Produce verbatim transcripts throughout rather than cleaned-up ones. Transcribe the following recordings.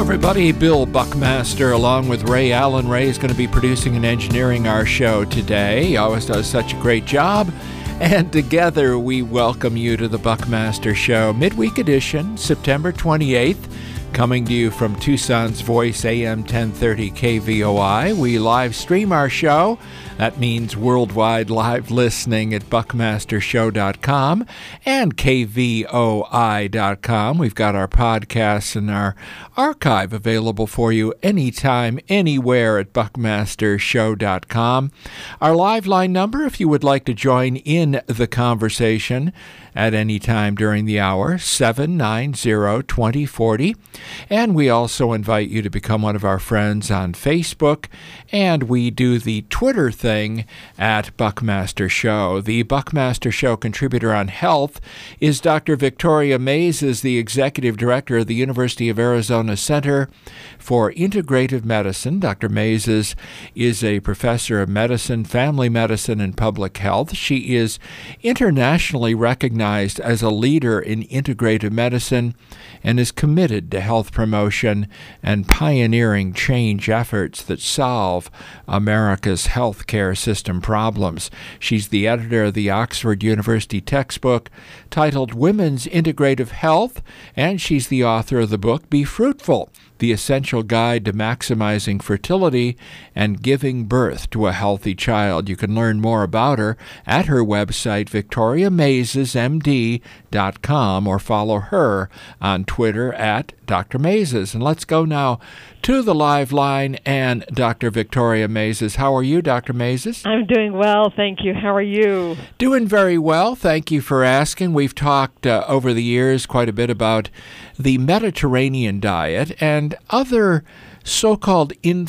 everybody. Bill Buckmaster along with Ray Allen. Ray is going to be producing and engineering our show today. He always does such a great job. And together we welcome you to the Buckmaster Show, midweek edition, September twenty-eighth, coming to you from Tucson's Voice, A M ten thirty K V O I. We live stream our show. That means worldwide live listening at buckmaster show dot com and K V O I dot com. We've got our podcasts and our archive available for you anytime, anywhere at buckmaster show dot com. Our live line number, if you would like to join in the conversation at any time during the hour, seven nine zero, two zero four zero. And we also invite you to become one of our friends on Facebook, and we do the Twitter thing at Buckmaster Show. The Buckmaster Show contributor on health is Doctor Victoria Mays, is the executive director of the University of Arizona Center for Integrative Medicine. Doctor Mays is, is a professor of medicine, family medicine, and public health. She is internationally recognized as a leader in integrative medicine and is committed to health promotion and pioneering change efforts that solve America's healthcare system problems. She's the editor of the Oxford University textbook titled Women's Integrative Health, and she's the author of the book Be Fruitful, The Essential Guide to Maximizing Fertility and Giving Birth to a Healthy Child. You can learn more about her at her website, victoria mazes m d dot com, or follow her on Twitter at Doctor Mazes. And let's go now to the live line and Doctor Victoria Mazes. How are you, Doctor Mazes? I'm doing well, thank you. How are you? Doing very well. Thank you for asking. We've talked uh, over the years quite a bit about the Mediterranean diet and other so-called in-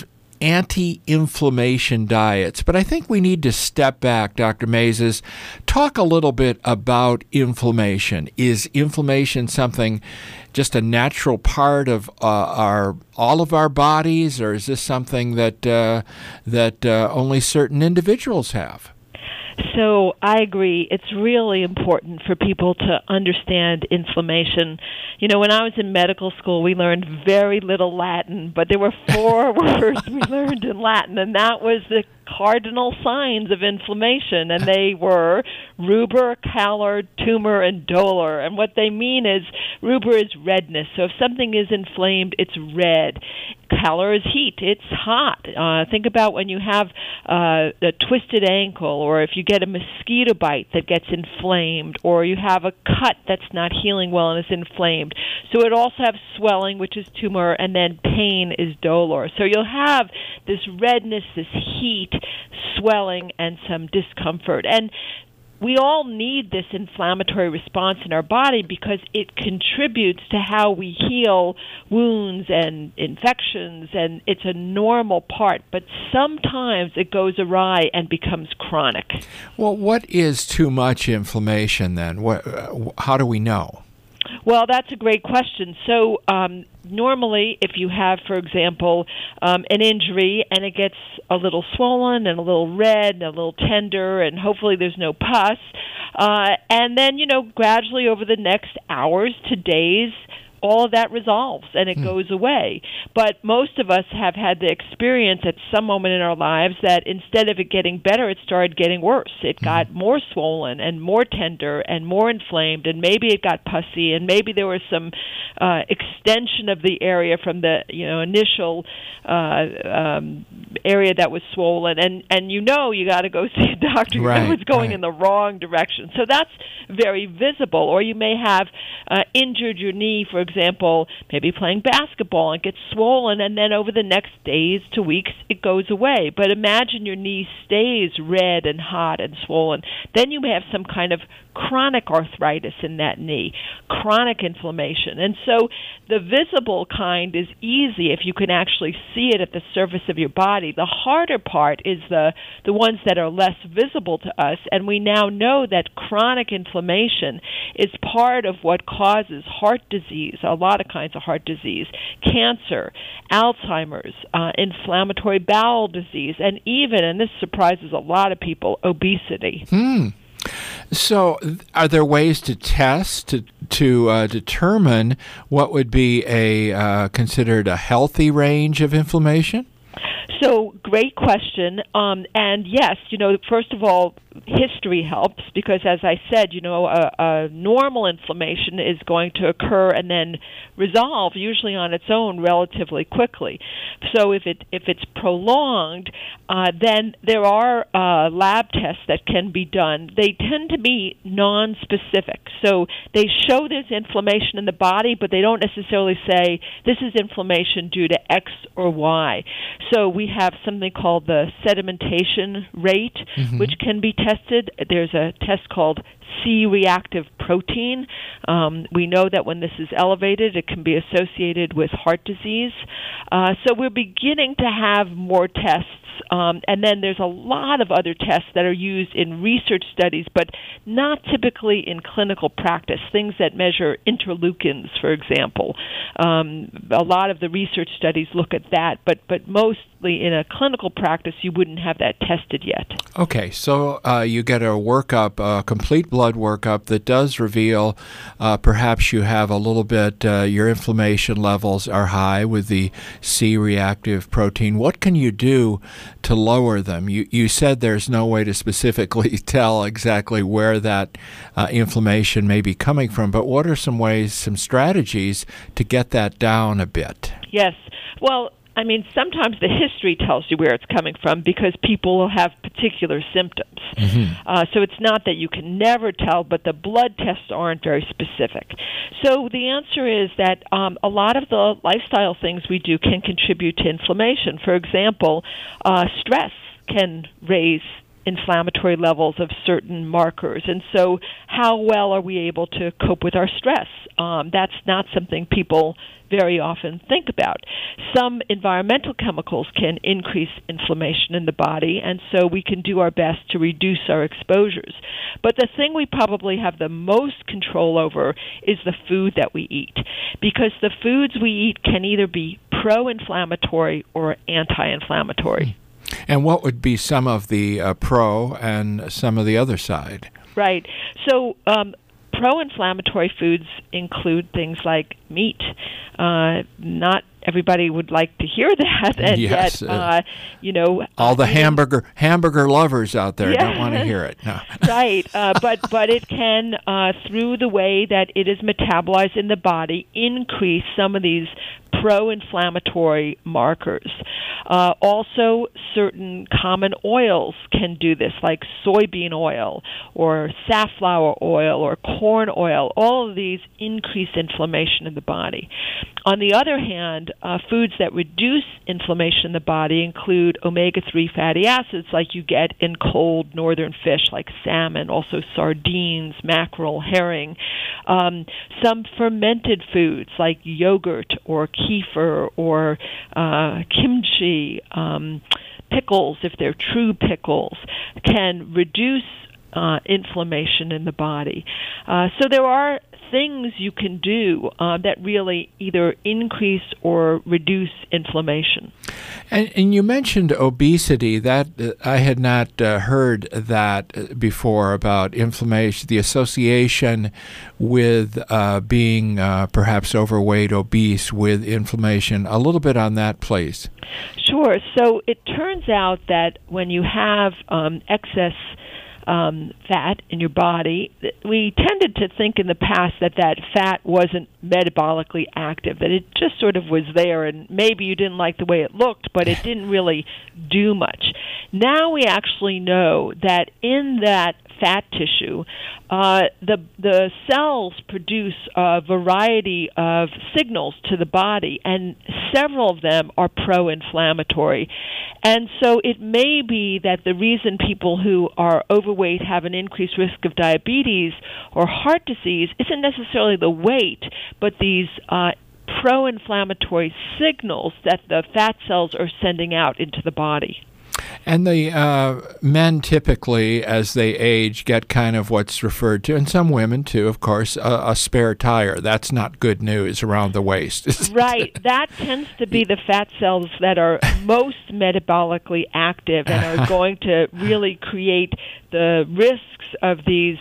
anti-inflammation diets. But I think we need to step back, Doctor Mazes, talk a little bit about inflammation. Is inflammation something just a natural part of uh, our all of our bodies, or is this something that uh, that uh, only certain individuals have? So I agree. It's really important for people to understand inflammation. You know, when I was in medical school, we learned very little Latin, but there were four words we learned in Latin, and that was the cardinal signs of inflammation, and they were rubor, calor, tumor, and dolor. And what they mean is rubor is redness. So if something is inflamed, it's red. Calor is heat. It's hot. Uh, think about when you have uh, a twisted ankle, or if you get a mosquito bite that gets inflamed, or you have a cut that's not healing well and is inflamed. So it also has swelling, which is tumor, and then pain is dolor. So you'll have this redness, this heat, swelling, and some discomfort. And we all need this inflammatory response in our body because it contributes to how we heal wounds and infections, and it's a normal part. But sometimes it goes awry and becomes chronic. Well, what is too much inflammation then? What, uh, how do we know? Well, that's a great question. So um, normally, if you have, for example, um, an injury and it gets a little swollen and a little red and a little tender, and hopefully there's no pus, uh, and then, you know, gradually over the next hours to days, all of that resolves and it hmm. goes away. But most of us have had the experience at some moment in our lives that instead of it getting better, it started getting worse. It hmm. got more swollen and more tender and more inflamed, and maybe it got pussy, and maybe there was some uh, extension of the area from the you know initial uh, um, area that was swollen. And, and you know you got to go see a doctor. Right, you know it's going right. in the wrong direction. So that's very visible. Or you may have uh, injured your knee, for example, example, maybe playing basketball and gets swollen, and then over the next days to weeks, it goes away. But imagine your knee stays red and hot and swollen. Then you may have some kind of chronic arthritis in that knee, chronic inflammation. And so the visible kind is easy if you can actually see it at the surface of your body. The harder part is the, the ones that are less visible to us, and we now know that chronic inflammation is part of what causes heart disease, a lot of kinds of heart disease, cancer, Alzheimer's, uh, inflammatory bowel disease, and even, and this surprises a lot of people, obesity. Hmm. So are there ways to test to to uh, determine what would be a uh, considered a healthy range of inflammation? So, great question. Um, and yes, you know, first of all, history helps because, as I said, you know, a, a normal inflammation is going to occur and then resolve, usually on its own, relatively quickly. So, if it if it's prolonged, uh, then there are uh, lab tests that can be done. They tend to be non-specific. So, they show there's inflammation in the body, but they don't necessarily say this is inflammation due to X or Y. So, we have something called the sedimentation rate, mm-hmm. which can be tested. There's a test called C-reactive protein. Um, we know that when this is elevated, it can be associated with heart disease. Uh, so we're beginning to have more tests. Um, and then there's a lot of other tests that are used in research studies, but not typically in clinical practice, things that measure interleukins, for example. Um, a lot of the research studies look at that, but, but mostly in a clinical practice, you wouldn't have that tested yet. Okay, so uh, you get a workup, a complete blood workup that does reveal uh, perhaps you have a little bit, uh, your inflammation levels are high with the C-reactive protein. What can you do to lower them? You you said there's no way to specifically tell exactly where that uh, inflammation may be coming from, but what are some ways, some strategies to get that down a bit? Yes. Well, I mean, sometimes the history tells you where it's coming from because people will have particular symptoms. Mm-hmm. Uh, so it's not that you can never tell, but the blood tests aren't very specific. So the answer is that um, a lot of the lifestyle things we do can contribute to inflammation. For example, uh, stress can raise inflammatory levels of certain markers. And so how well are we able to cope with our stress? Um, that's not something people very often think about. Some environmental chemicals can increase inflammation in the body, and so we can do our best to reduce our exposures. But the thing we probably have the most control over is the food that we eat, because the foods we eat can either be pro-inflammatory or anti-inflammatory. And what would be some of the uh, pro and some of the other side? Right. So um, pro-inflammatory foods include things like meat. Uh, not everybody would like to hear that, and yes, yet, uh, you know, all the uh, hamburger hamburger lovers out there yeah. don't want to hear it. No. Right, uh, but but it can, uh, through the way that it is metabolized in the body, increase some of these pro-inflammatory markers. Uh, also, certain common oils can do this, like soybean oil or safflower oil or corn oil. All of these increase inflammation in the body. On the other hand, uh, foods that reduce inflammation in the body include omega three fatty acids like you get in cold northern fish like salmon, also sardines, mackerel, herring. Um, some fermented foods like yogurt or kefir or uh, kimchi, um, pickles, if they're true pickles, can reduce uh, inflammation in the body. Uh, so there are things you can do uh, that really either increase or reduce inflammation. And, and you mentioned obesity. That uh, I had not uh, heard that before about inflammation, the association with uh, being uh, perhaps overweight, obese with inflammation. A little bit on that, please. Sure. So it turns out that when you have um, excess Um, fat in your body, we tended to think in the past that that fat wasn't metabolically active, that it just sort of was there, and maybe you didn't like the way it looked, but it didn't really do much. Now we actually know that in that fat tissue, uh, the the cells produce a variety of signals to the body, and several of them are pro-inflammatory. And so it may be that the reason people who are overweight have an increased risk of diabetes or heart disease isn't necessarily the weight, but these uh, pro-inflammatory signals that the fat cells are sending out into the body. And the uh, men typically, as they age, get kind of what's referred to, and some women too, of course, a, a spare tire. That's not good news around the waist. Right. That tends to be the fat cells that are most metabolically active and are going to really create the risks of these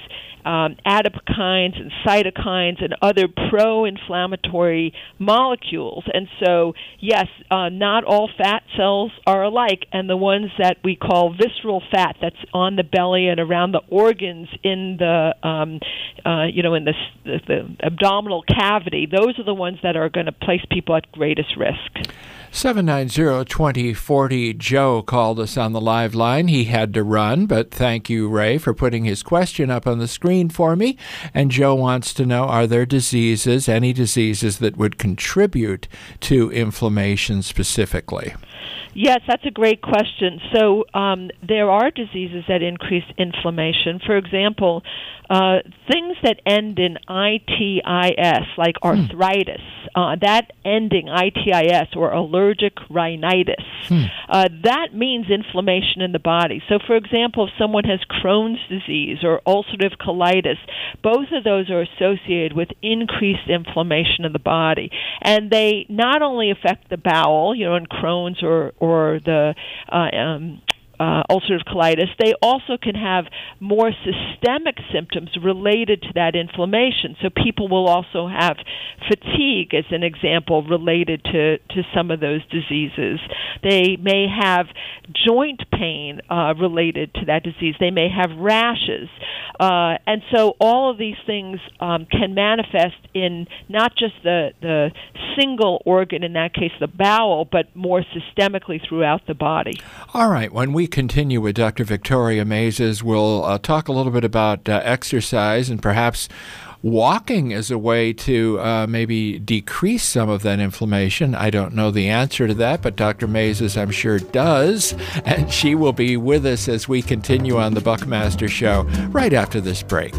um, adipokines and cytokines and other pro-inflammatory molecules. And so, yes, uh, not all fat cells are alike, and the ones that we call visceral fat that's on the belly and around the organs in the, um, uh, you know, in the, the, the abdominal cavity, those are the ones that are going to place people at greatest risk. seven nine zero, two zero four zero. Joe called us on the live line. He had to run, but thank you, Ray, for putting his question up on the screen for me. And Joe wants to know, are there diseases, any diseases that would contribute to inflammation specifically? Yes, that's a great question. So um, there are diseases that increase inflammation. For example, uh, things that end in I T I S, like arthritis, hmm. uh, that ending I T I S or allergic rhinitis, hmm. uh, that means inflammation in the body. So, for example, if someone has Crohn's disease or ulcerative colitis, both of those are associated with increased inflammation in the body. And they not only affect the bowel, you know, in Crohn's or, or the uh, um, Uh, ulcerative colitis, they also can have more systemic symptoms related to that inflammation. So people will also have fatigue, as an example, related to, to some of those diseases. They may have joint pain uh, related to that disease. They may have rashes. Uh, and so all of these things um, can manifest in not just the, the single organ, in that case the bowel, but more systemically throughout the body. All right. When we continue with Doctor Victoria Maizes, we'll uh, talk a little bit about uh, exercise and perhaps walking as a way to uh, maybe decrease some of that inflammation. I don't know the answer to that, but Doctor Maizes, I'm sure, does. And she will be with us as we continue on the Buckmaster Show right after this break.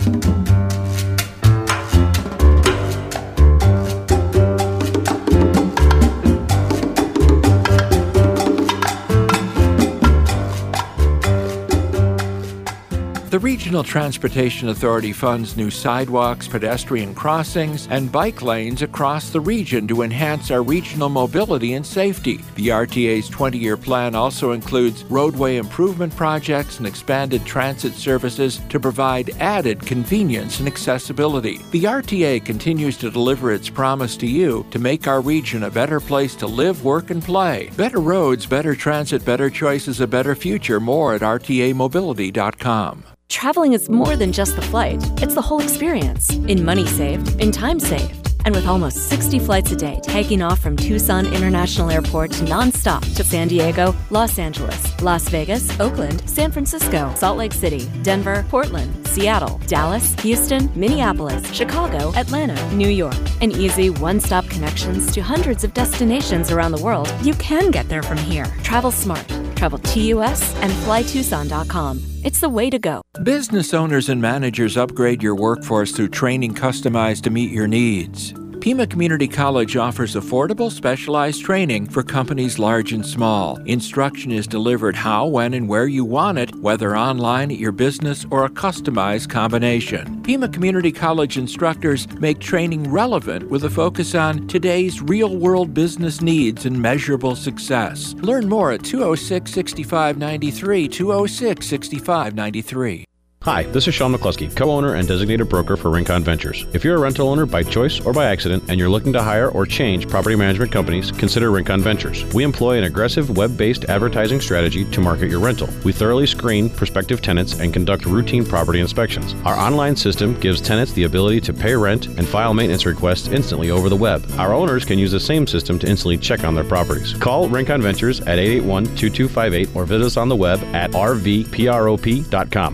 The Regional Transportation Authority funds new sidewalks, pedestrian crossings, and bike lanes across the region to enhance our regional mobility and safety. The R T A's twenty-year plan also includes roadway improvement projects and expanded transit services to provide added convenience and accessibility. The R T A continues to deliver its promise to you to make our region a better place to live, work, and play. Better roads, better transit, better choices, a better future. More at R T A mobility dot com. Traveling is more than just the flight. It's the whole experience. In money saved, in time saved. And with almost sixty flights a day taking off from Tucson International Airport nonstop to San Diego, Los Angeles, Las Vegas, Oakland, San Francisco, Salt Lake City, Denver, Portland, Seattle, Dallas, Houston, Minneapolis, Chicago, Atlanta, New York. And easy one-stop connections to hundreds of destinations around the world. You can get there from here. Travel smart. Travel T U S and fly tucson dot com. It's the way to go. Business owners and managers, upgrade your workforce through training customized to meet your needs. Pima Community College offers affordable, specialized training for companies large and small. Instruction is delivered how, when, and where you want it, whether online at your business or a customized combination. Pima Community College instructors make training relevant with a focus on today's real-world business needs and measurable success. Learn more at two oh six, six five nine three, two oh six, six five nine three. Hi, this is Sean McCluskey, co-owner and designated broker for Rincon Ventures. If you're a rental owner by choice or by accident and you're looking to hire or change property management companies, consider Rincon Ventures. We employ an aggressive web-based advertising strategy to market your rental. We thoroughly screen prospective tenants and conduct routine property inspections. Our online system gives tenants the ability to pay rent and file maintenance requests instantly over the web. Our owners can use the same system to instantly check on their properties. Call Rincon Ventures at eight eight one, two two five eight or visit us on the web at r v prop dot com.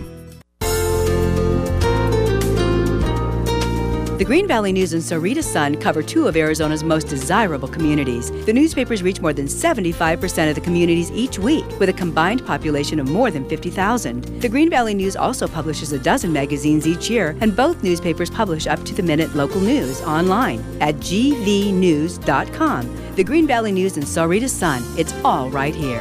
The Green Valley News and Sahuarita Sun cover two of Arizona's most desirable communities. The newspapers reach more than seventy-five percent of the communities each week, with a combined population of more than fifty thousand. The Green Valley News also publishes a dozen magazines each year, and both newspapers publish up-to-the-minute local news online at g v news dot com. The Green Valley News and Sahuarita Sun, it's all right here.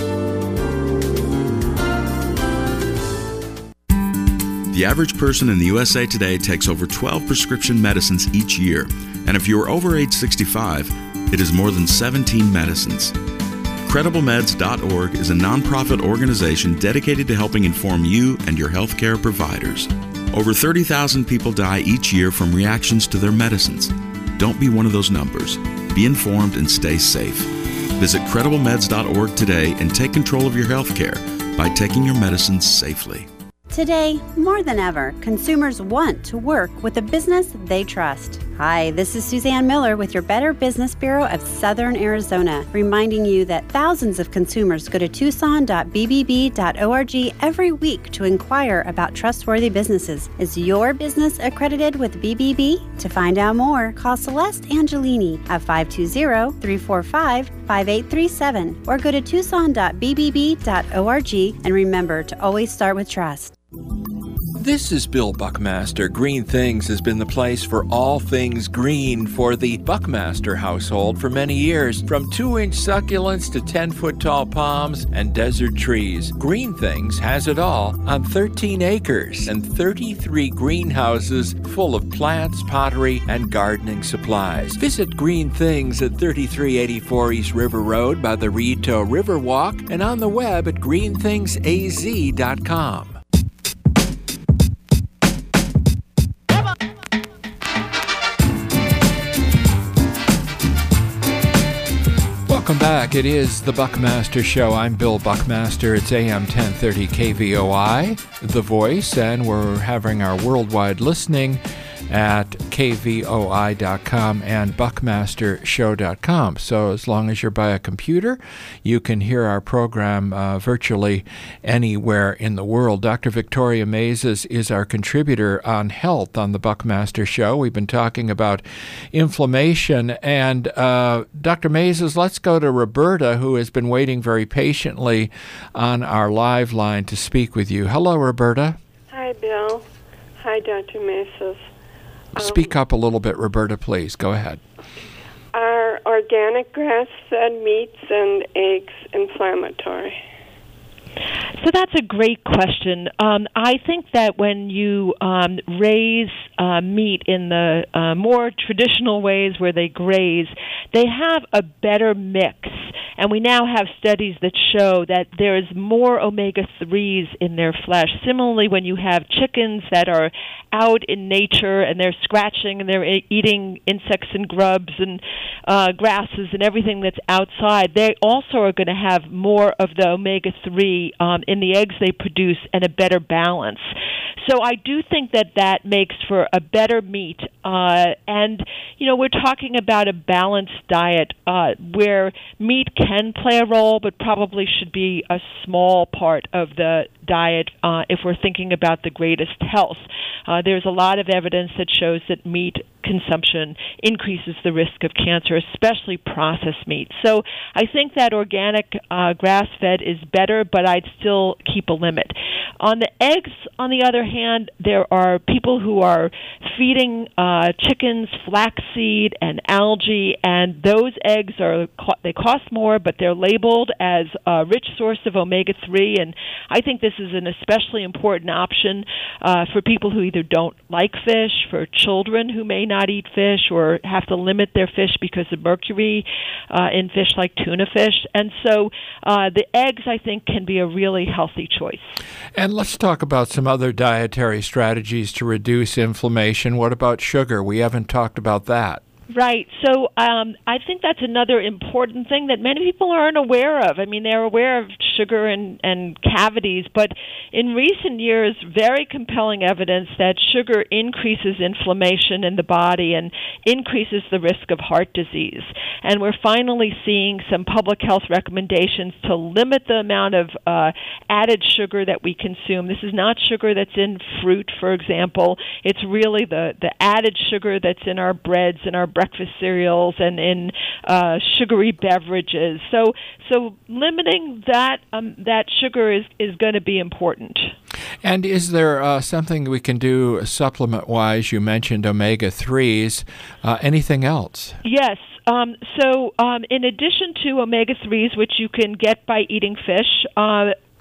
The average person in the U S A today takes over twelve prescription medicines each year, and if you are over age sixty-five, it is more than seventeen medicines. Credible meds dot org is a nonprofit organization dedicated to helping inform you and your healthcare providers. Over thirty thousand people die each year from reactions to their medicines. Don't be one of those numbers. Be informed and stay safe. Visit credible meds dot org today and take control of your health care by taking your medicines safely. Today, more than ever, consumers want to work with a business they trust. Hi, this is Suzanne Miller with your Better Business Bureau of Southern Arizona, reminding you that thousands of consumers go to tucson dot b b b dot org every week to inquire about trustworthy businesses. Is your business accredited with B B B? To find out more, call Celeste Angelini at five two zero, three four five, five eight three seven or go to tucson dot b b b dot org, and remember to always start with trust. This is Bill Buckmaster. Green Things has been the place for all things green for the Buckmaster household for many years. From two-inch succulents to ten-foot-tall palms and desert trees, Green Things has it all on thirteen acres and thirty-three greenhouses full of plants, pottery, and gardening supplies. Visit Green Things at thirty-three eighty-four East River Road by the Rito Riverwalk and on the web at green things a z dot com. Welcome back. It is the Buckmaster Show. I'm Bill Buckmaster. It's A M ten thirty K V O I, The Voice, and we're having our worldwide listening at k v o i dot com and buckmaster show dot com. So as long as you're by a computer, you can hear our program uh, virtually anywhere in the world. Doctor Victoria Maizes is our contributor on health on the Buckmaster Show. We've been talking about inflammation. And uh, Doctor Maizes, let's go to Roberta, who has been waiting very patiently on our live line to speak with you. Hello, Roberta. Hi, Bill. Hi, Doctor Maizes. Speak up a little bit, Roberta, please. Go ahead. Are organic grass-fed meats and eggs inflammatory? So that's a great question. Um, I think that when you um, raise uh, meat in the uh, more traditional ways where they graze, they have a better mix. And we now have studies that show that there is more omega threes in their flesh. Similarly, when you have chickens that are out in nature and they're scratching and they're e- eating insects and grubs and uh, grasses and everything that's outside, they also are going to have more of the omega three um, in the eggs they produce and a better balance. So I do think that that makes for a better meat. Uh, and, you know, we're talking about a balanced diet uh, where meat can play a role, but probably should be a small part of the diet uh, if we're thinking about the greatest health. Uh, there's a lot of evidence that shows that meat consumption increases the risk of cancer, especially processed meat. So I think that organic uh, grass-fed is better, but I'd still keep a limit. On the eggs, on the other hand, there are people who are feeding uh, chickens flaxseed and algae, and those eggs are they cost more, but they're labeled as a rich source of omega three, and I think this is an especially important option uh, for people who either don't like fish, for children who may not eat fish or have to limit their fish because of mercury uh, in fish like tuna fish. And so uh, the eggs, I think, can be a really healthy choice. And let's talk about some other dietary strategies to reduce inflammation. What about sugar? We haven't talked about that. Right. So um, I think that's another important thing that many people aren't aware of. I mean, they're aware of sugar and, and cavities, but in recent years, very compelling evidence that sugar increases inflammation in the body and increases the risk of heart disease. And we're finally seeing some public health recommendations to limit the amount of uh, added sugar that we consume. This is not sugar that's in fruit, for example. It's really the, the added sugar that's in our breads and our breakfast cereals and in uh, sugary beverages. So, so limiting that um, that sugar is, is going to be important. And is there uh, something we can do supplement-wise? You mentioned omega threes. Uh, anything else? Yes. Um, so um, in addition to omega threes, which you can get by eating fish, uh,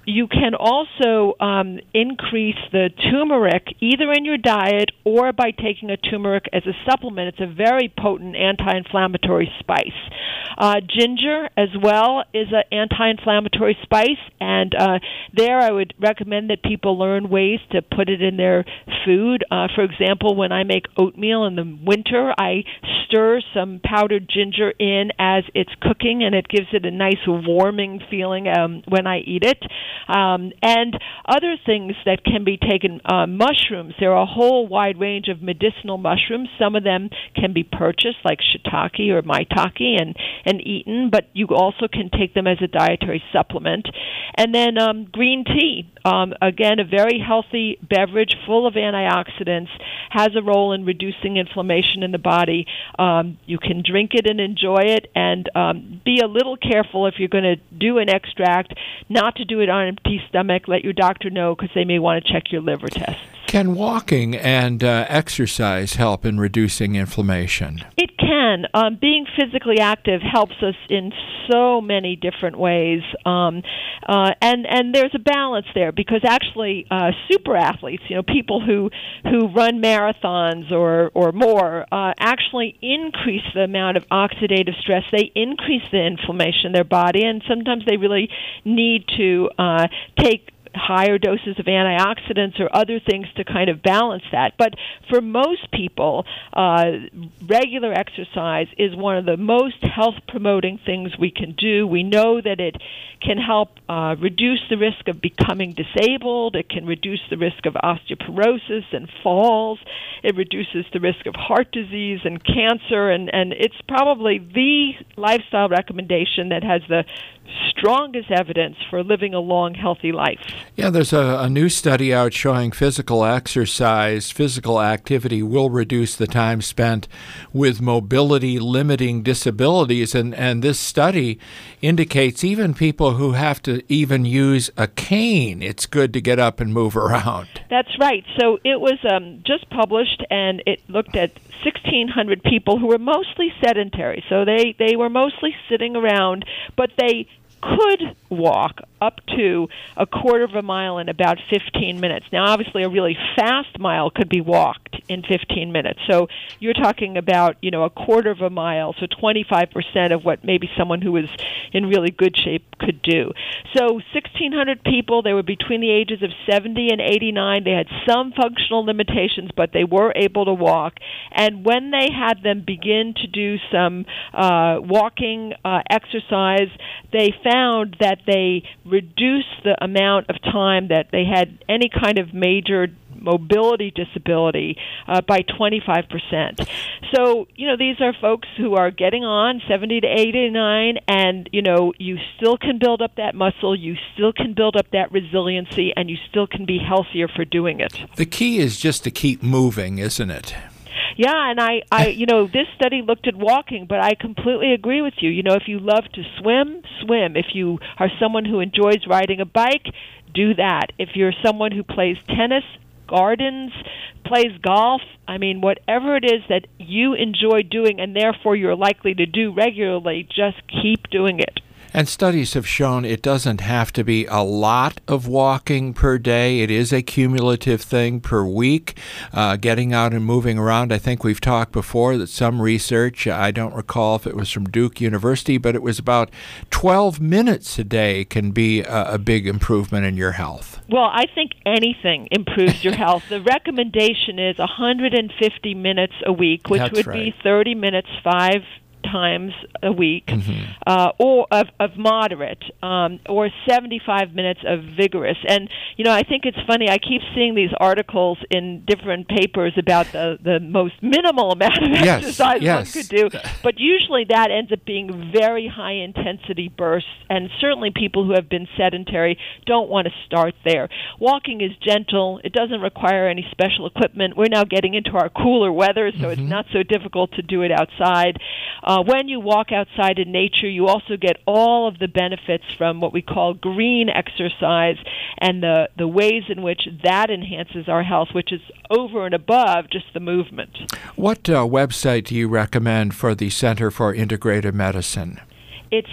you can also um, increase the turmeric either in your diet or by taking a turmeric as a supplement. It's a very potent anti-inflammatory spice. Uh, ginger as well is an anti-inflammatory spice, and uh, there I would recommend that people learn ways to put it in their food. Uh, for example, when I make oatmeal in the winter, I stir some powdered ginger in as it's cooking, and it gives it a nice warming feeling um, when I eat it. Um, and other things that can be taken, uh, mushrooms. There are a whole wide range of medicinal mushrooms. Some of them can be purchased, like shiitake or maitake, and, and eaten, but you also can take them as a dietary supplement. And then um, green tea, um, again, a very healthy beverage full of antioxidants, has a role in reducing inflammation in the body. Um, you can drink it and enjoy it, and um, be a little careful if you're going to do an extract, not to do it on an empty stomach. Let your doctor know, because they may want to check your liver tests. Can walking and uh, exercise help in reducing inflammation? It can. Um, being physically active helps us in so many different ways, um, uh, and and there's a balance there, because actually uh, super athletes, you know, people who who run marathons or or more, uh, actually increase the amount of oxidative stress. They increase the inflammation in their body, and sometimes they really need to uh, take higher doses of antioxidants or other things to kind of balance that. But for most people, uh, regular exercise is one of the most health-promoting things we can do. We know that it can help uh, reduce the risk of becoming disabled. It can reduce the risk of osteoporosis and falls. It reduces the risk of heart disease and cancer, and, and it's probably the lifestyle recommendation that has the strongest evidence for living a long, healthy life. Yeah, there's a, a new study out showing physical exercise, physical activity will reduce the time spent with mobility-limiting disabilities, and, and this study indicates even people who have to even use a cane, it's good to get up and move around. That's right. So it was um, just published, and it looked at sixteen hundred people who were mostly sedentary. So they, they were mostly sitting around, but they could walk up to a quarter of a mile in about fifteen minutes. Now, obviously, a really fast mile could be walked in fifteen minutes. So you're talking about, you know, a quarter of a mile, so twenty-five percent of what maybe someone who was in really good shape could do. So sixteen hundred people, they were between the ages of seventy and eighty-nine. They had some functional limitations, but they were able to walk. And when they had them begin to do some uh, walking uh, exercise, they found that they reduced the amount of time that they had any kind of major mobility disability uh, by twenty-five percent. So, you know, these are folks who are getting on, seventy to eighty-nine, and, you know, you still can build up that muscle, you still can build up that resiliency, and you still can be healthier for doing it. The key is just to keep moving, isn't it? Yeah, and I, I, you know, this study looked at walking, but I completely agree with you. You know, if you love to swim, swim. If you are someone who enjoys riding a bike, do that. If you're someone who plays tennis, gardens, plays golf, I mean, whatever it is that you enjoy doing and therefore you're likely to do regularly, just keep doing it. And studies have shown it doesn't have to be a lot of walking per day. It is a cumulative thing per week, uh, getting out and moving around. I think we've talked before that some research, I don't recall if it was from Duke University, but it was about twelve minutes a day can be a, a big improvement in your health. Well, I think anything improves your health. The recommendation is one hundred fifty minutes a week, which That's would right. be thirty minutes, five times a week, mm-hmm. uh, or of, of moderate, um, or seventy-five minutes of vigorous. And, you know, I think it's funny, I keep seeing these articles in different papers about the, the most minimal amount of yes, exercise yes. one could do, but usually that ends up being very high-intensity bursts, and certainly people who have been sedentary don't want to start there. Walking is gentle. It doesn't require any special equipment. We're now getting into our cooler weather, so mm-hmm. it's not so difficult to do it outside. Uh, when you walk outside in nature, you also get all of the benefits from what we call green exercise and the, the ways in which that enhances our health, which is over and above just the movement. What uh, website do you recommend for the Center for Integrative Medicine? It's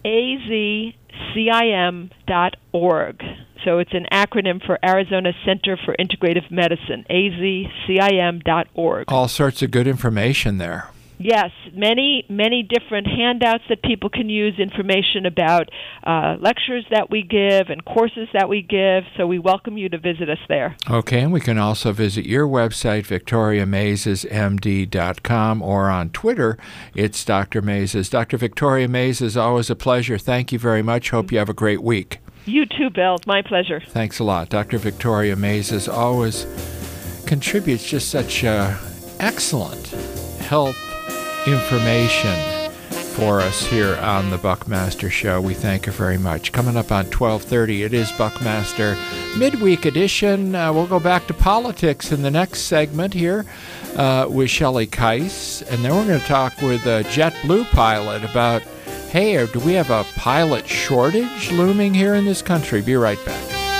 A Z C I M dot org. So it's an acronym for Arizona Center for Integrative Medicine, A Z C I M dot org. All sorts of good information there. Yes, many, many different handouts that people can use, information about uh, lectures that we give and courses that we give, so we welcome you to visit us there. Okay, and we can also visit your website, victoria mazes m d dot com, or on Twitter, it's Doctor Mazes. Doctor Victoria Mazes, always a pleasure. Thank you very much. Hope you have a great week. You too, Bill. It's my pleasure. Thanks a lot. Doctor Victoria Mazes always contributes just such uh, excellent health information for us here on the Buckmaster Show. We thank her very much. Coming up on twelve thirty, it is Buckmaster Midweek Edition. Uh, we'll go back to politics in the next segment here uh, with Shelley Keiss, and then we're going to talk with a JetBlue pilot about, hey, do we have a pilot shortage looming here in this country? Be right back.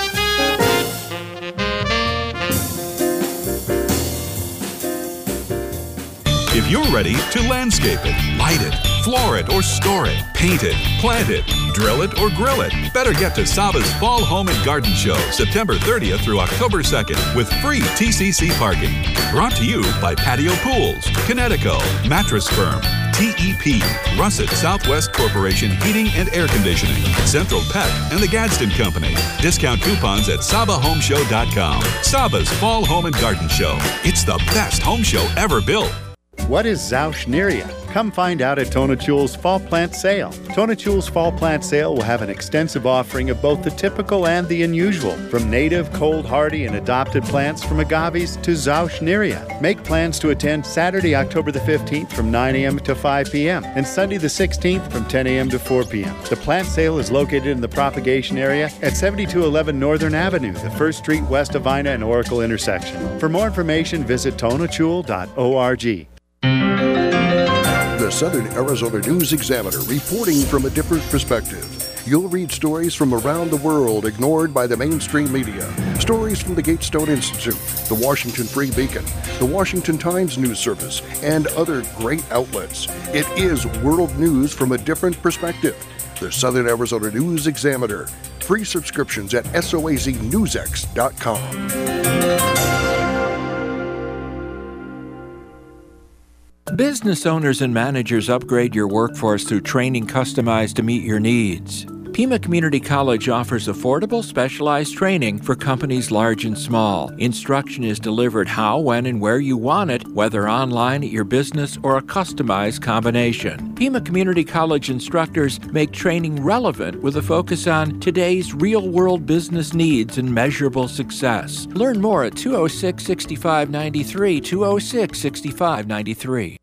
If you're ready to landscape it, light it, floor it, or store it, paint it, plant it, drill it, or grill it, better get to Saba's Fall Home and Garden Show, September thirtieth through October second, with free T C C parking. Brought to you by Patio Pools, Connecticut, Mattress Firm, T E P, Russet Southwest Corporation Heating and Air Conditioning, Central Pet, and the Gadsden Company. Discount coupons at saba home show dot com. Saba's Fall Home and Garden Show. It's the best home show ever built. What is Zauschneria? Come find out at Tonatiuhl's Fall Plant Sale. Tonatiuhl's Fall Plant Sale will have an extensive offering of both the typical and the unusual, from native, cold hardy, and adopted plants from agaves to Zauschneria. Make plans to attend Saturday, October the fifteenth from nine a.m. to five p.m. and Sunday the sixteenth from ten a.m. to four p.m. The plant sale is located in the propagation area at seventy-two eleven Northern Avenue, the first Street west of Ina and Oracle intersection. For more information, visit tonatiuhl dot org. The Southern Arizona News Examiner, reporting from a different perspective. You'll read stories from around the world ignored by the mainstream media. Stories from the Gatestone Institute, the Washington Free Beacon, the Washington Times News Service, and other great outlets. It is world news from a different perspective. The Southern Arizona News Examiner. Free subscriptions at soaz news x dot com. Business owners and managers, upgrade your workforce through training customized to meet your needs. Pima Community College offers affordable, specialized training for companies large and small. Instruction is delivered how, when, and where you want it, whether online at your business or a customized combination. Pima Community College instructors make training relevant with a focus on today's real-world business needs and measurable success. Learn more at two oh six, six five nine three, two oh six, six five nine three.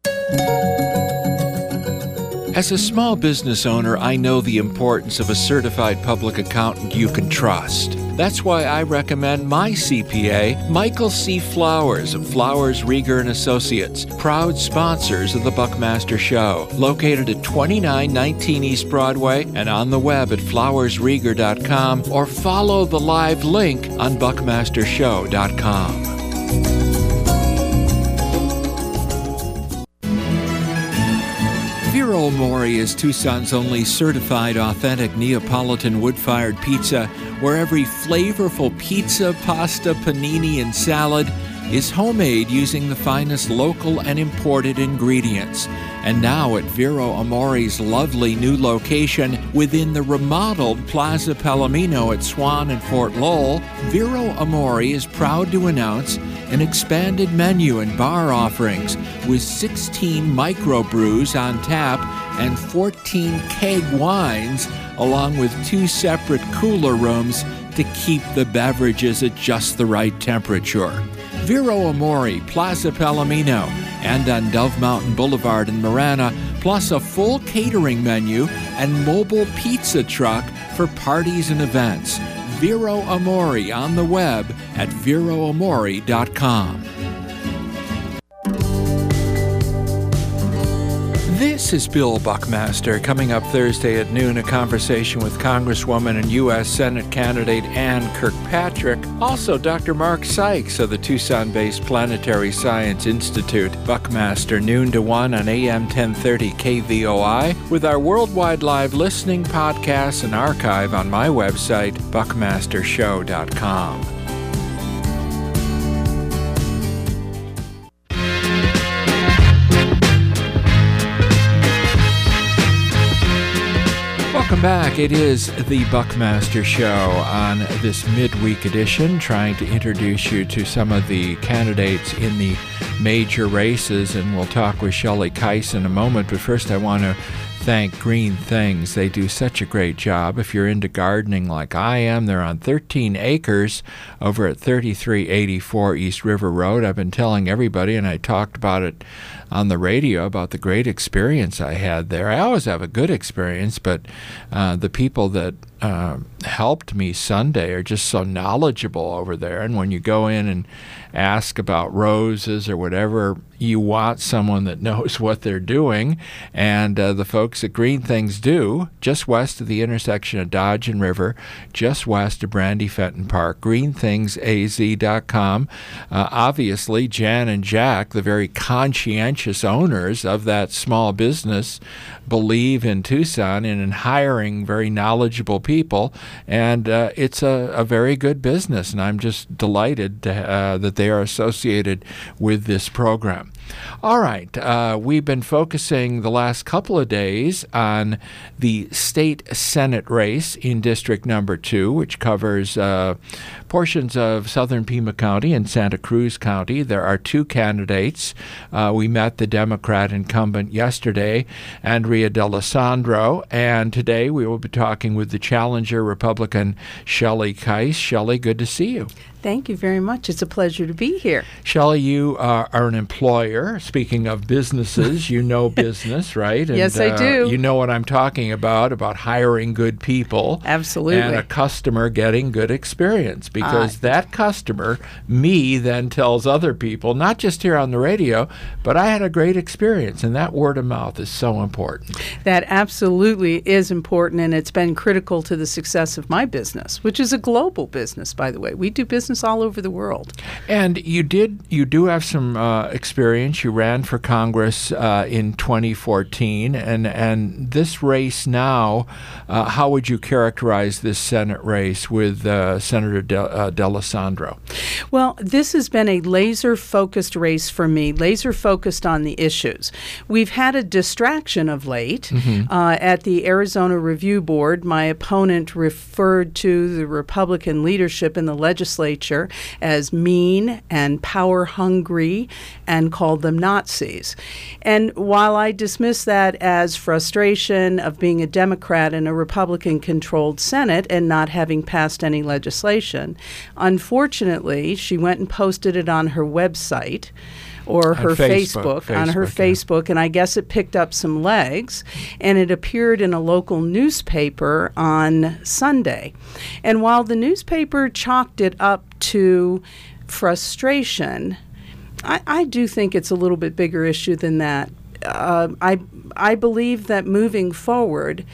As a small business owner, I know the importance of a certified public accountant you can trust. That's why I recommend my C P A, Michael C. Flowers of Flowers, Rieger and Associates, proud sponsors of the Buckmaster Show, located at twenty-nine nineteen East Broadway and on the web at flowers rieger dot com, or follow the live link on buckmaster show dot com. Vero Mori is Tucson's only certified authentic Neapolitan wood-fired pizza, where every flavorful pizza, pasta, panini, and salad is homemade using the finest local and imported ingredients. And now at Vero Amori's lovely new location within the remodeled Plaza Palomino at Swan and Fort Lowell, Vero Amori is proud to announce an expanded menu and bar offerings with sixteen microbrews on tap and fourteen keg wines, along with two separate cooler rooms to keep the beverages at just the right temperature. Vero Amori, Plaza Palomino, and on Dove Mountain Boulevard in Marana, plus a full catering menu and mobile pizza truck for parties and events. Vero Amori on the web at vero amori dot com. This is Bill Buckmaster. Coming up Thursday at noon, a conversation with Congresswoman and U S Senate candidate Ann Kirkpatrick. Also, Doctor Mark Sykes of the Tucson-based Planetary Science Institute. Buckmaster, noon to one on A M ten thirty K V O I, with our worldwide live listening, podcasts, and archive on my website, buckmaster show dot com. Welcome back. It is the Buckmaster Show on this midweek edition, trying to introduce you to some of the candidates in the major races, and we'll talk with Shelley Keiss in a moment. But first, I want to thank Green Things. They do such a great job. If you're into gardening like I am, they're on thirteen acres over at thirty-three eighty-four East River Road. I've been telling everybody, and I talked about it on the radio, about the great experience I had there. I always have a good experience, but uh, the people that uh, helped me Sunday are just so knowledgeable over there. And when you go in and ask about roses or whatever, you want someone that knows what they're doing. And uh, the folks at Green Things do, just west of the intersection of Dodge and River, just west of Brandy Fenton Park, green things a z dot com. Uh, obviously, Jan and Jack, the very conscientious owners of that small business, believe in Tucson and in hiring very knowledgeable people, and uh, it's a, a very good business, and I'm just delighted to, uh, that they are associated with this program. All right, uh, we've been focusing the last couple of days on the state Senate race in District Number Two, which covers uh, portions of southern Pima County and Santa Cruz County. There are two candidates. Uh, we met the Democrat incumbent yesterday, Andrea D'Alessandro, and today we will be talking with the challenger Republican Shelley Keiss. Shelley, good to see you. Thank you very much. It's a pleasure to be here. Shelley, you uh, are an employer. Speaking of businesses, you know business, right? And, yes, I uh, do. You know what I'm talking about, about hiring good people. Absolutely. And a customer getting good experience, because uh, that customer, me, then tells other people, not just here on the radio, but I had a great experience, and that word of mouth is so important. That absolutely is important, and it's been critical to the success of my business, which is a global business, by the way. We do business all over the world. And you did, you do have some uh, experience. You ran for Congress uh, in twenty fourteen, and, and this race now, uh, how would you characterize this Senate race with uh, Senator De, uh, D'Alessandro? Well, this has been a laser-focused race for me, laser-focused on the issues. We've had a distraction of late. Mm-hmm. Uh, at the Arizona Review Board, my opponent referred to the Republican leadership in the legislature as mean and power-hungry and called them Nazis. And while I dismiss that as frustration of being a Democrat in a Republican-controlled Senate and not having passed any legislation, unfortunately, she went and posted it on her website or her on Facebook, Facebook, Facebook, on her yeah. Facebook, and I guess it picked up some legs, and it appeared in a local newspaper on Sunday. And while the newspaper chalked it up to frustration, I, I do think it's a little bit bigger issue than that. Uh, I, I believe that moving forward,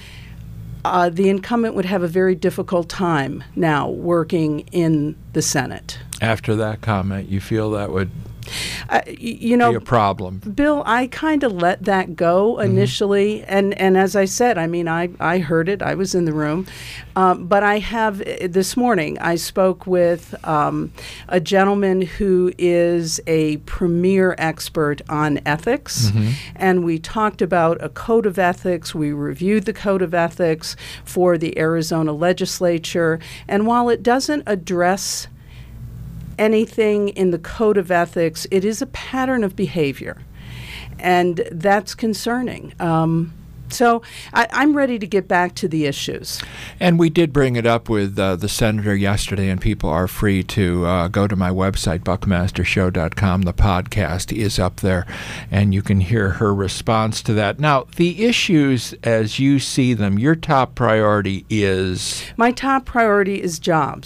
uh, the incumbent would have a very difficult time now working in the Senate. After that comment, you feel that would Uh, you know, be a problem. Bill, I kind of let that go initially, mm-hmm. and, and as I said, I mean, I, I heard it, I was in the room, um, but I have, this morning, I spoke with um, a gentleman who is a premier expert on ethics, mm-hmm. and we talked about a code of ethics. We reviewed the code of ethics for the Arizona legislature, and while it doesn't address anything in the code of ethics, it is a pattern of behavior, and that's concerning. Um, so I, I'm ready to get back to the issues. And we did bring it up with uh, the senator yesterday, and people are free to uh, go to my website, buckmaster show dot com. The podcast is up there, and you can hear her response to that. Now, the issues as you see them, your top priority is? My top priority is jobs.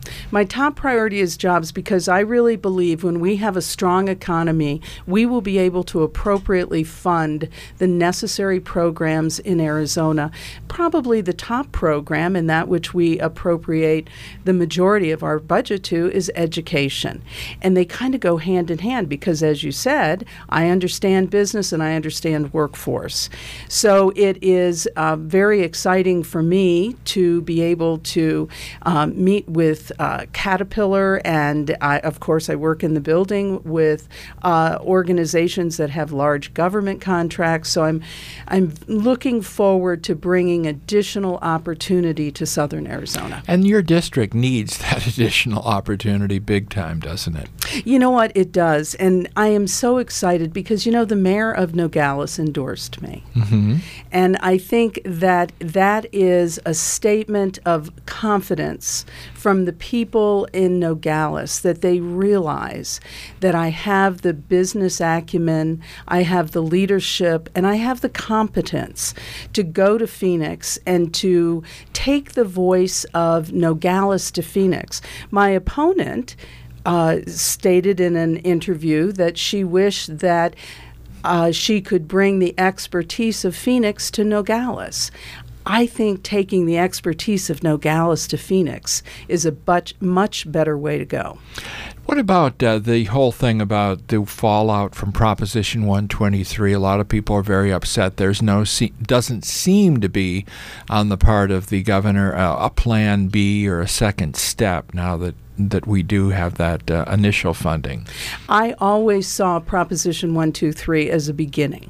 My top priority is jobs because I really believe when we have a strong economy, we will be able to appropriately fund the necessary programs in Arizona. Probably the top program, and that which we appropriate the majority of our budget to, is education. And they kind of go hand in hand because, as you said, I understand business and I understand workforce. So it is uh, very exciting for me to be able to um, meet with Uh, Caterpillar, and I, of course I work in the building with uh, organizations that have large government contracts, so I'm I'm looking forward to bringing additional opportunity to Southern Arizona. And your district needs that additional opportunity big time, doesn't it? You know what? It does, and I am so excited because, you know, the mayor of Nogales endorsed me. Mm-hmm. And I think that that is a statement of confidence from the people in Nogales, that they realize that I have the business acumen, I have the leadership, and I have the competence to go to Phoenix and to take the voice of Nogales to Phoenix. My opponent uh, stated in an interview that she wished that Uh, she could bring the expertise of Phoenix to Nogales. I think taking the expertise of Nogales to Phoenix is a much, much better way to go. What about uh, the whole thing about the fallout from Proposition one twenty-three? A lot of people are very upset. There's no, se- doesn't seem to be on the part of the governor uh, a plan B or a second step now that that we do have that uh, initial funding. I always saw Proposition one twenty-three as a beginning.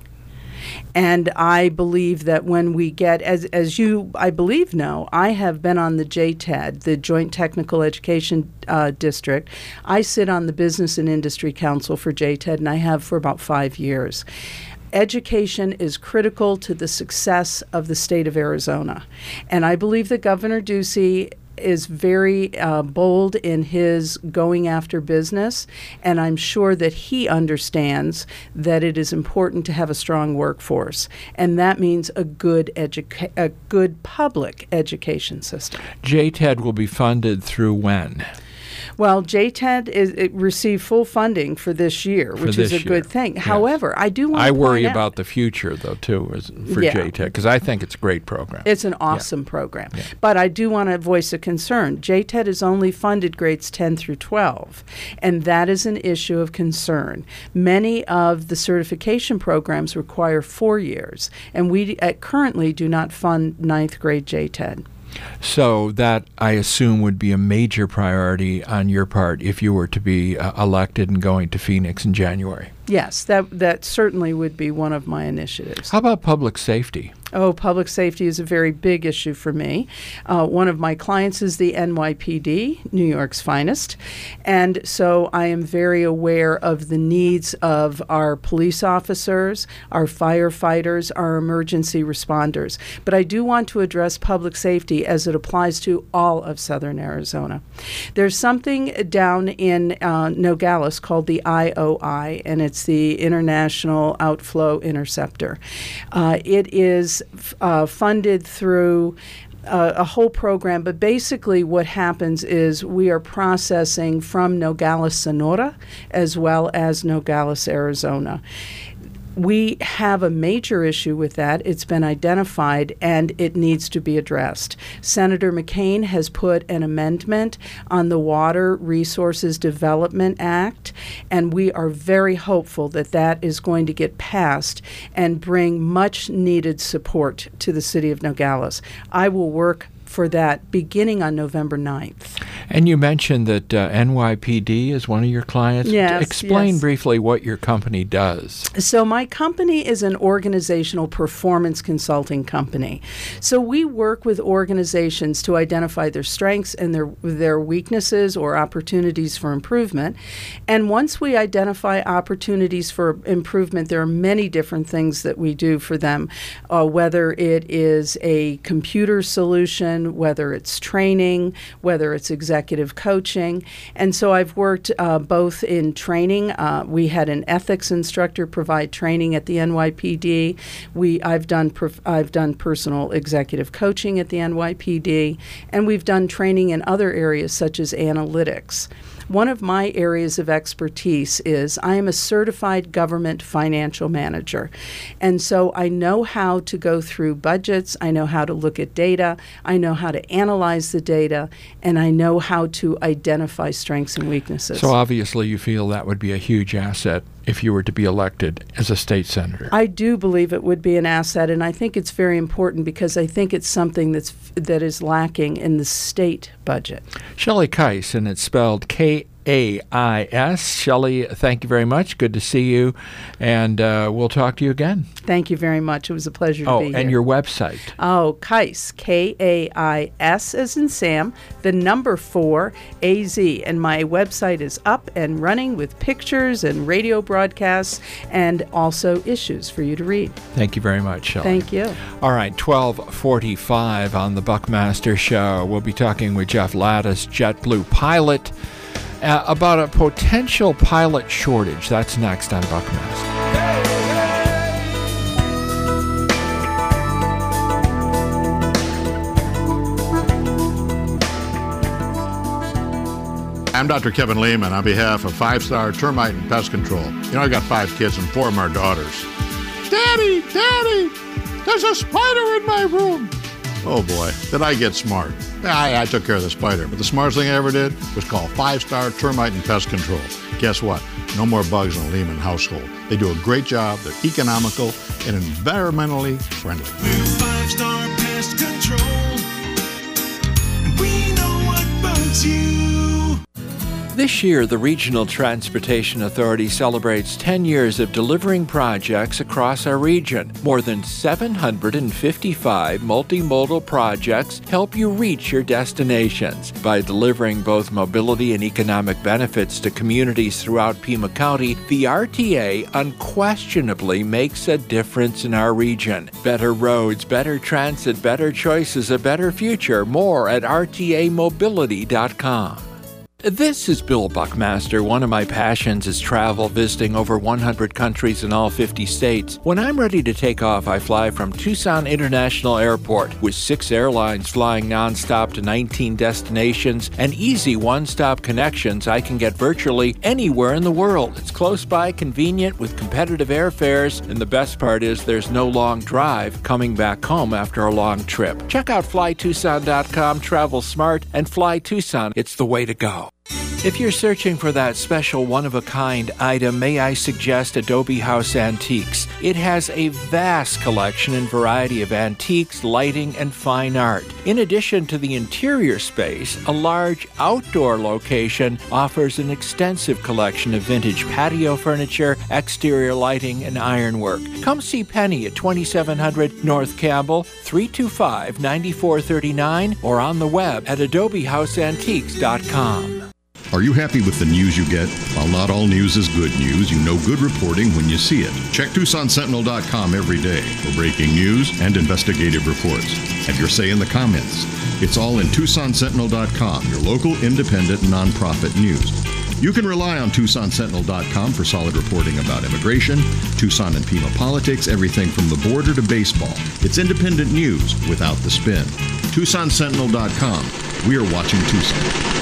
And I believe that when we get, as as you, I believe, know, I have been on the J T E D, the Joint Technical Education uh, District. I sit on the Business and Industry Council for J T E D, and I have for about five years. Education is critical to the success of the state of Arizona. And I believe that Governor Ducey is very uh, bold in his going after business, and I'm sure that he understands that it is important to have a strong workforce, and that means a good educa- a good public education system. J T E D will be funded through when? Well, J T E D is, it received full funding for this year, For which this is a year. good thing. Yes. However, I do want to I point worry out, about the future, though, too, is, for Yeah. J T E D, because I think it's a great program. It's an awesome program. But I do want to voice a concern. J T E D has only funded grades ten through twelve, and that is an issue of concern. Many of the certification programs require four years, and we uh, currently do not fund ninth grade J T E D. So that, I assume, would be a major priority on your part if you were to be uh, elected and going to Phoenix in January. Yes, that that certainly would be one of my initiatives. How about public safety? Oh, public safety is a very big issue for me. Uh, one of my clients is the N Y P D, New York's finest, and so I am very aware of the needs of our police officers, our firefighters, our emergency responders. But I do want to address public safety as it applies to all of Southern Arizona. There's something down in uh, Nogales called the I O I, and it's the International Outflow Interceptor. Uh, it is Uh, funded through uh, a whole program, but basically what happens is we are processing from Nogales, Sonora, as well as Nogales, Arizona. We have a major issue with that. It's been identified, and it needs to be addressed. Senator McCain has put an amendment on the Water Resources Development Act, and we are very hopeful that that is going to get passed and bring much-needed support to the city of Nogales. I will work for that beginning on November ninth. And you mentioned that uh, N Y P D is one of your clients. Yes, Explain yes. briefly what your company does. So my company is an organizational performance consulting company. So we work with organizations to identify their strengths and their their weaknesses or opportunities for improvement. And once we identify opportunities for improvement, there are many different things that we do for them, uh, whether it is a computer solution education, whether it's training, whether it's executive coaching. And so I've worked uh, both in training. Uh, we had an ethics instructor provide training at the N Y P D. We I've done prof- I've done personal executive coaching at the N Y P D, and we've done training in other areas such as analytics. One of my areas of expertise is I am a certified government financial manager. And so I know how to go through budgets, I know how to look at data, I know how to analyze the data, and I know how to identify strengths and weaknesses. So obviously you feel that would be a huge asset if you were to be elected as a state senator. I do believe it would be an asset, and I think it's very important because I think it's something that's that is lacking in the state budget. Shelley Kais, and it's spelled K A I S. Shelley, thank you very much. Good to see you, and uh, we'll talk to you again. Thank you very much. It was a pleasure oh, to be here. And your website. Oh, Kais, K A I S as in Sam, the number four, A Z. And my website is up and running with pictures and radio broadcasts and also issues for you to read. Thank you very much, Shelley. Thank you. All right, twelve forty-five on the Buckmaster Show. We'll be talking with Jeff Lattis, JetBlue pilot, uh, about a potential pilot shortage. That's next on Buckmaster. I'm Doctor Kevin Lehman on behalf of Five Star Termite and Pest Control. You know, I got five kids and four of them are daughters. Daddy, Daddy, there's a spider in my room. Oh boy, did I get smart. I, I took care of the spider, but the smartest thing I ever did was call Five Star Termite and Pest Control. Guess what? No more bugs in the Lehman household. They do a great job, they're economical, and environmentally friendly. We're Five Star Pest Control. We know what bugs you. This year, the Regional Transportation Authority celebrates ten years of delivering projects across our region. More than seven hundred fifty-five multimodal projects help you reach your destinations. By delivering both mobility and economic benefits to communities throughout Pima County, the R T A unquestionably makes a difference in our region. Better roads, better transit, better choices, a better future. More at R T A mobility dot com. This is Bill Buckmaster. One of my passions is travel, visiting over one hundred countries in all fifty states. When I'm ready to take off, I fly from Tucson International Airport. With six airlines flying nonstop to nineteen destinations and easy one-stop connections, I can get virtually anywhere in the world. It's close by, convenient, with competitive airfares, and the best part is there's no long drive coming back home after a long trip. Check out fly tucson dot com, travel smart, and Fly Tucson. It's the way to go. If you're searching for that special one-of-a-kind item, may I suggest Adobe House Antiques. It has a vast collection and variety of antiques, lighting, and fine art. In addition to the interior space, a large outdoor location offers an extensive collection of vintage patio furniture, exterior lighting, and ironwork. Come see Penny at twenty-seven hundred North Campbell, three two five, nine four three nine, or on the web at adobe house antiques dot com. Are you happy with the news you get? While not all news is good news, you know good reporting when you see it. Check Tucson Sentinel dot com every day for breaking news and investigative reports. Have your say in the comments. It's all in Tucson Sentinel dot com, your local independent nonprofit news. You can rely on Tucson Sentinel dot com for solid reporting about immigration, Tucson and Pima politics, everything from the border to baseball. It's independent news without the spin. Tucson Sentinel dot com. We are watching Tucson.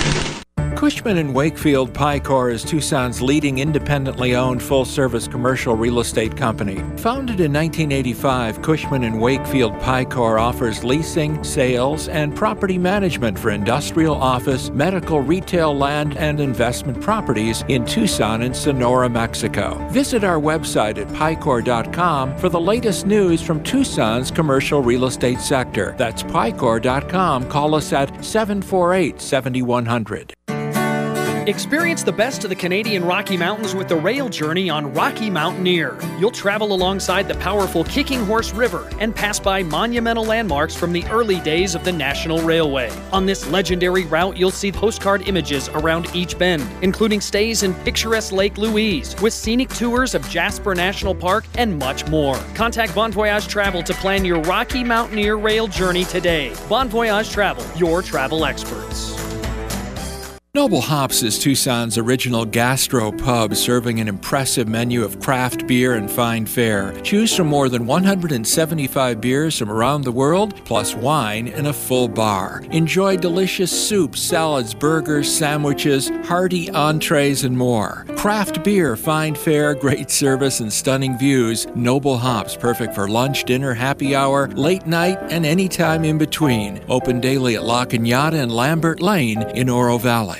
Cushman and Wakefield Picor is Tucson's leading independently owned full-service commercial real estate company. Founded in nineteen eighty-five, Cushman and Wakefield Picor offers leasing, sales, and property management for industrial, office, medical, retail, land, and investment properties in Tucson and Sonora, Mexico. Visit our website at picor dot com for the latest news from Tucson's commercial real estate sector. That's picor dot com. Call us at seven four eight, seven one zero zero. Experience the best of the Canadian Rocky Mountains with the rail journey on Rocky Mountaineer. You'll travel alongside the powerful Kicking Horse River and pass by monumental landmarks from the early days of the National Railway. On this legendary route, you'll see postcard images around each bend, including stays in picturesque Lake Louise, with scenic tours of Jasper National Park and much more. Contact Bon Voyage Travel to plan your Rocky Mountaineer rail journey today. Bon Voyage Travel, your travel experts. Noble Hops is Tucson's original gastro pub, serving an impressive menu of craft beer and fine fare. Choose from more than one hundred seventy-five beers from around the world, plus wine and a full bar. Enjoy delicious soups, salads, burgers, sandwiches, hearty entrees, and more. Craft beer, fine fare, great service, and stunning views. Noble Hops, perfect for lunch, dinner, happy hour, late night, and any time in between. Open daily at La Cañada and Lambert Lane in Oro Valley.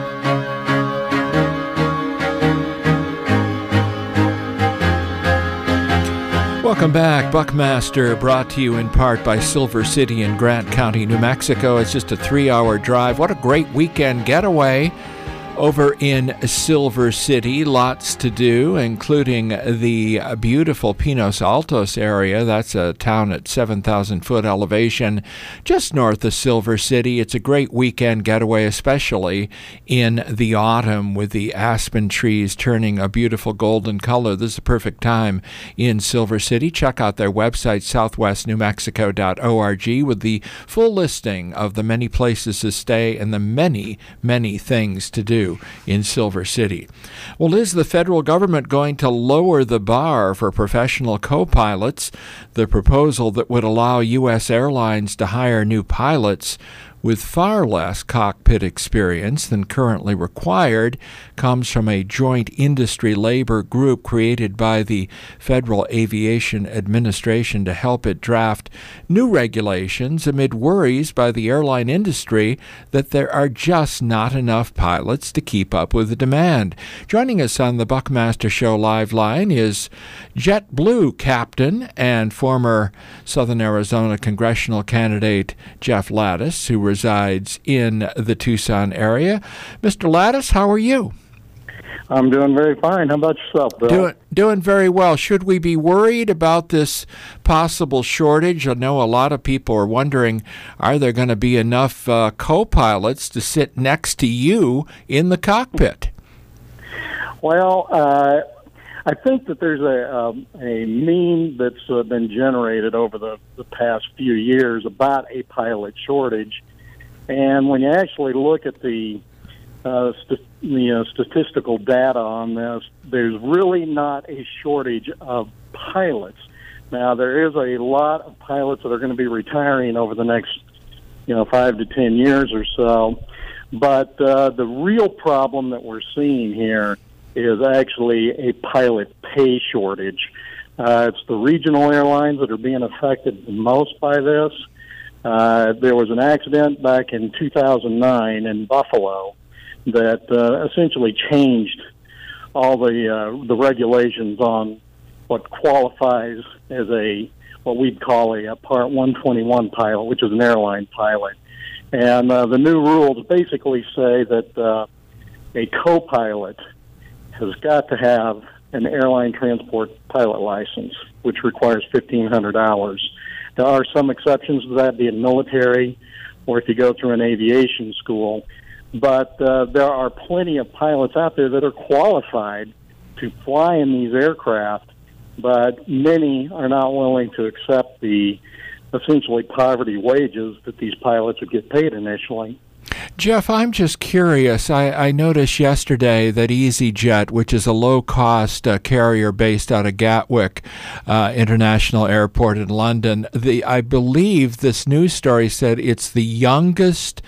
Welcome back. Buckmaster brought to you in part by Silver City in Grant County, New Mexico. It's just a three-hour drive. What a great weekend getaway over in Silver City. Lots to do, including the beautiful Pinos Altos area. That's a town at seven thousand foot elevation just north of Silver City. It's a great weekend getaway, especially in the autumn with the aspen trees turning a beautiful golden color. This is a perfect time in Silver City. Check out their website, southwest new mexico dot org, with the full listing of the many places to stay and the many, many things to do in Silver City. Well, is the federal government going to lower the bar for professional co-pilots? The proposal that would allow U S airlines to hire new pilots with far less cockpit experience than currently required comes from a joint industry labor group created by the Federal Aviation Administration to help it draft new regulations amid worries by the airline industry that there are just not enough pilots to keep up with the demand. Joining us on the Buckmaster Show live line is JetBlue captain and former Southern Arizona congressional candidate Jeff Lattis, who resides in the Tucson area. Mister Lattis, how are you? I'm doing very fine. How about yourself, Bill? Doing, doing very well. Should we be worried about this possible shortage? I know a lot of people are wondering, are there going to be enough uh, co-pilots to sit next to you in the cockpit? Well, uh, I think that there's a um, a meme that's uh, been generated over the, the past few years about a pilot shortage. And when you actually look at the uh, st- the uh, statistical data on this, there's really not a shortage of pilots. Now, there is a lot of pilots that are going to be retiring over the next, you know, five to ten years or so. But uh, the real problem that we're seeing here is actually a pilot pay shortage. Uh, it's the regional airlines that are being affected the most by this. Uh, there was an accident back in two thousand nine in Buffalo that uh, essentially changed all the uh, the regulations on what qualifies as a what we'd call a, a Part one twenty-one pilot, which is an airline pilot. And uh, the new rules basically say that uh, a co-pilot has got to have an airline transport pilot license, which requires fifteen hundred hours. There are some exceptions to that, be it military or if you go through an aviation school. But uh, there are plenty of pilots out there that are qualified to fly in these aircraft, but many are not willing to accept the essentially poverty wages that these pilots would get paid initially. Jeff, I'm just curious. I, I noticed yesterday that EasyJet, which is a low-cost uh, carrier based out of Gatwick uh, International Airport in London, the I believe this news story said it's the youngest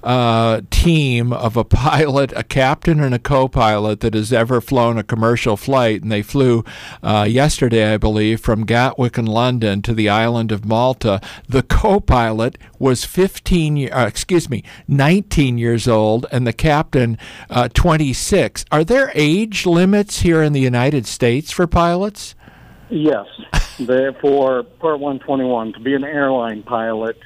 uh, team of a pilot, a captain and a co-pilot that has ever flown a commercial flight. And they flew uh, yesterday, I believe, from Gatwick and London to the island of Malta. The co-pilot was fifteen, uh, excuse me, nineteen years old, and the captain uh, twenty-six. Are there age limits here in the United States for pilots? Yes. For Part one twenty-one, to be an airline pilot,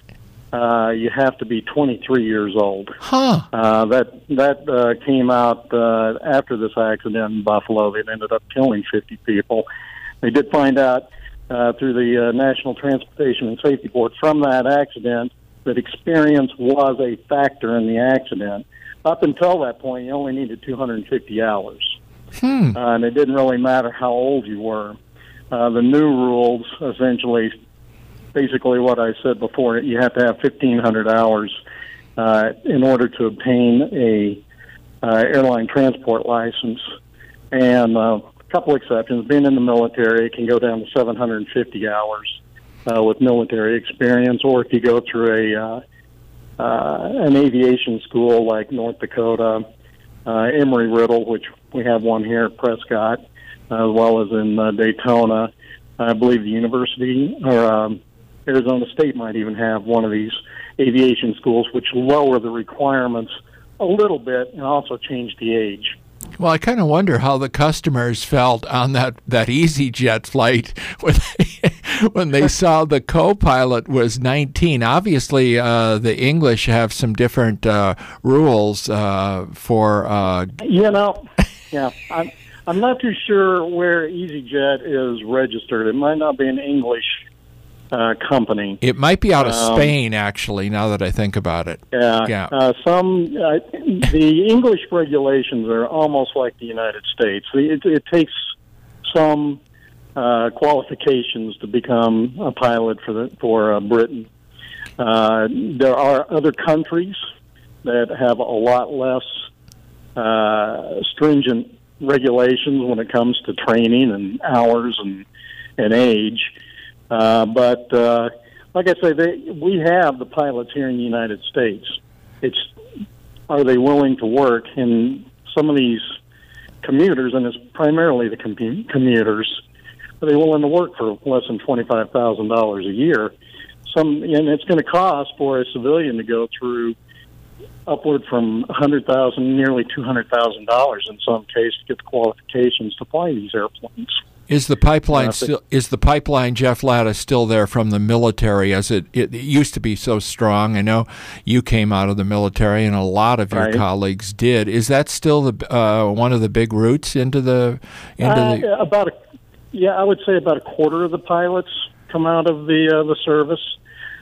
uh, you have to be twenty-three years old. Huh. Uh, that that uh, came out uh, after this accident in Buffalo. It ended up killing fifty people. They did find out uh, through the uh, National Transportation and Safety Board from that accident that experience was a factor in the accident. Up until that point, you only needed two hundred fifty hours. Hmm. Uh, and it didn't really matter how old you were. Uh, the new rules, essentially, basically what I said before, you have to have fifteen hundred hours uh, in order to obtain a uh, airline transport license. And uh, a couple exceptions. Being in the military, it can go down to seven hundred fifty hours uh, with military experience, or if you go through a uh, uh, an aviation school like North Dakota, uh, Embry-Riddle, which we have one here at Prescott, uh, as well as in uh, Daytona. I believe the university or um, Arizona State might even have one of these aviation schools, which lower the requirements a little bit and also change the age. Well, I kind of wonder how the customers felt on that, that EasyJet flight when they, when they saw the co-pilot was nineteen. Obviously, uh, the English have some different uh, rules uh, for... Uh... You know, yeah, I'm, I'm not too sure where EasyJet is registered. It might not be an English uh, company. It might be out of um, Spain, actually, now that I think about it. Yeah. yeah. Uh, some uh, the English regulations are almost like the United States. It, it takes some uh, qualifications to become a pilot for the, for uh, Britain. Uh, there are other countries that have a lot less uh, stringent regulations when it comes to training and hours and and age. Uh, but uh, like I say, they, we have the pilots here in the United States. It's are they willing to work? And some of these commuters, and it's primarily the com- commuters, are they willing to work for less than twenty-five thousand dollars a year? Some, and it's going to cost for a civilian to go through upward from one hundred thousand dollars, nearly two hundred thousand dollars in some cases to get the qualifications to fly these airplanes. Is the pipeline Uh, still? Is the pipeline, Jeff Lattis, still there from the military? As it, it, it used to be so strong. I know you came out of the military, and a lot of your Right. colleagues did. Is that still the uh, one of the big routes into the into Uh, the? about a, yeah, I would say about a quarter of the pilots come out of the uh, the service.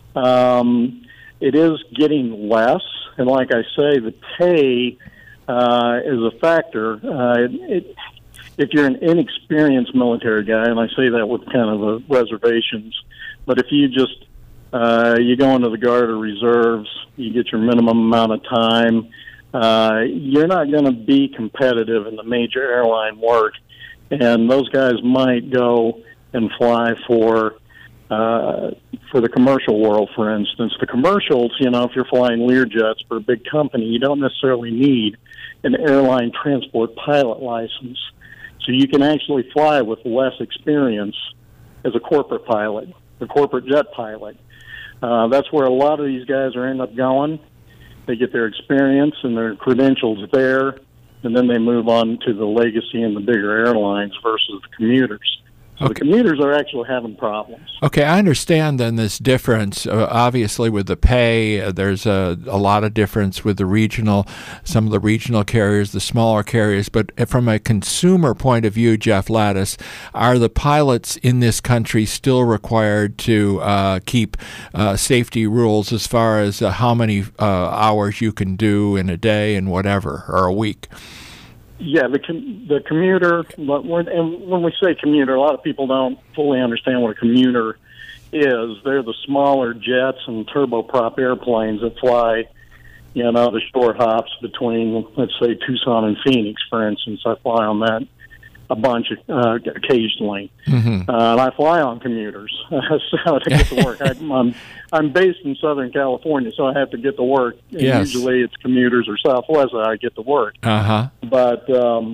Um, it is getting less, and like I say, the pay uh, is a factor. Uh, it, it, if you're an inexperienced military guy, and I say that with kind of a reservations, but if you just uh, you go into the Guard or Reserves, you get your minimum amount of time, uh, you're not going to be competitive in the major airline work, and those guys might go and fly for uh, for the commercial world, for instance. The commercials, you know, if you're flying Learjets for a big company, you don't necessarily need an airline transport pilot license. So you can actually fly with less experience as a corporate pilot, a corporate jet pilot. Uh, that's where a lot of these guys are end up going. They get their experience and their credentials there, and then they move on to the legacy and the bigger airlines versus the commuters. So Okay. the commuters are actually having problems. Okay, I understand then this difference. Uh, obviously, with the pay, uh, there's a, a lot of difference with the regional, some of the regional carriers, the smaller carriers. But from a consumer point of view, Jeff Lattis, are the pilots in this country still required to uh, keep uh, safety rules as far as uh, how many uh, hours you can do in a day and whatever, or a week? Yeah, the com- the commuter, but when, and when we say commuter, a lot of people don't fully understand what a commuter is. They're the smaller jets and turboprop airplanes that fly, you know, the short hops between, let's say, Tucson and Phoenix, for instance. I fly on that a bunch uh, occasionally. Mm-hmm. Uh, and I fly on commuters so to get to work. I, I'm, I'm based in Southern California, so I have to get to work. And Yes. usually it's commuters or Southwest that I get to work. Uh-huh. But, um,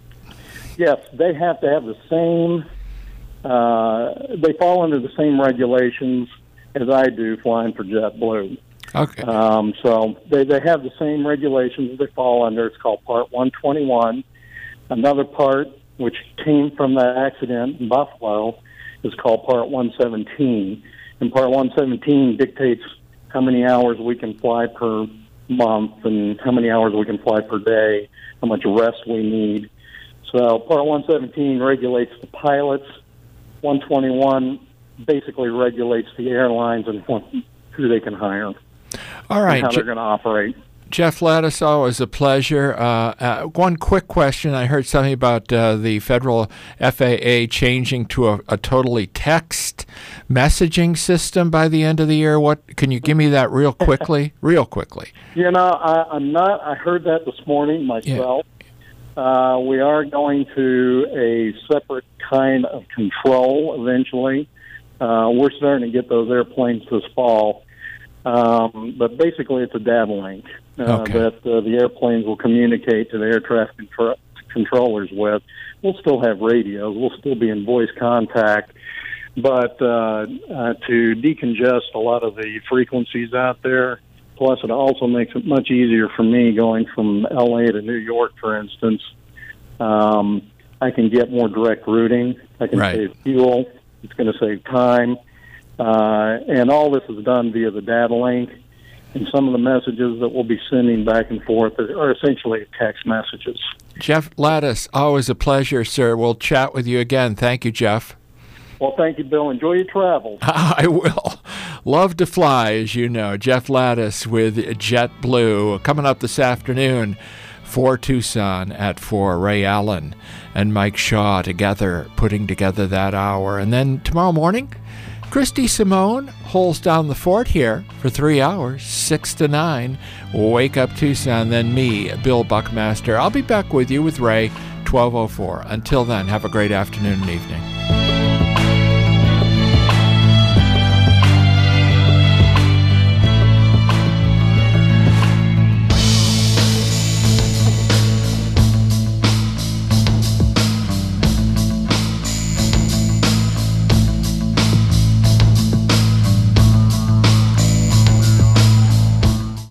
yes, they have to have the same, uh, they fall under the same regulations as I do flying for JetBlue. Okay. Um, so they, they have the same regulations they fall under. It's called Part one twenty-one. Another part, which came from that accident in Buffalo, is called Part one seventeen. And Part one seventeen dictates how many hours we can fly per month and how many hours we can fly per day, how much rest we need. So Part one seventeen regulates the pilots. one twenty-one basically regulates the airlines and what, who they can hire. All right. And how Je- they're going to operate. Jeff Lattis, always a pleasure. Uh, uh, one quick question. I heard something about uh, the federal F A A changing to a, a totally text messaging system by the end of the year. What can you give me that real quickly? real quickly. You know, I, I'm not. I heard that this morning myself. Yeah. Uh, we are going to a separate kind of control eventually. Uh, we're starting to get those airplanes this fall. Um, but basically, it's a data link uh, okay. that uh, the airplanes will communicate to the air traffic contro- controllers with. We'll still have radios. We'll still be in voice contact. But uh, uh, to decongest a lot of the frequencies out there, plus it also makes it much easier for me going from L A to New York, for instance. Um, I can get more direct routing. I can right. save fuel. It's going to save time. Uh, and all this is done via the data link, and some of the messages that we'll be sending back and forth are essentially text messages. Jeff Lattis, always a pleasure, sir. We'll chat with you again. Thank you, Jeff. Well, thank you, Bill. Enjoy your travels. I will. Love to fly, as you know. Jeff Lattis with JetBlue coming up this afternoon for Tucson at four. Ray Allen and Mike Shaw together, putting together that hour. And then tomorrow morning, Christy Simone holds down the fort here for three hours, six to nine. Wake Up Tucson, then me, Bill Buckmaster. I'll be back with you with Ray, twelve oh four. Until then, have a great afternoon and evening.